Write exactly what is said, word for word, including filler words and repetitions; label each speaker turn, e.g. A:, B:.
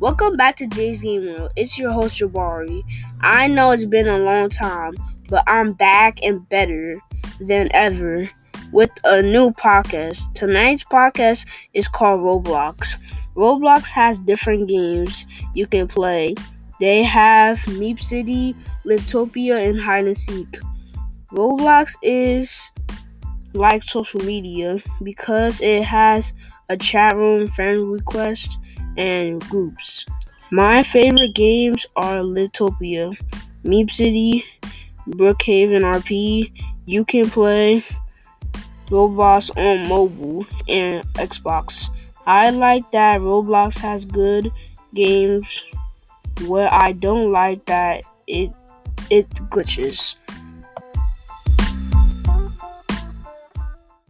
A: Welcome back to Jay's Game World. It's your host Jabari. I know it's been a long time, but I'm back and better than ever with a new podcast. Tonight's podcast is called Roblox. Roblox has different games you can play. They have Meep City, Livetopia, and Hide and Seek. Roblox is like social media because it has a chat room, friend request, and groups. My favorite games are Livetopia, Meep City, Brookhaven R P. You can play Roblox on mobile and Xbox. I like that Roblox has good games. What I don't like that it it glitches.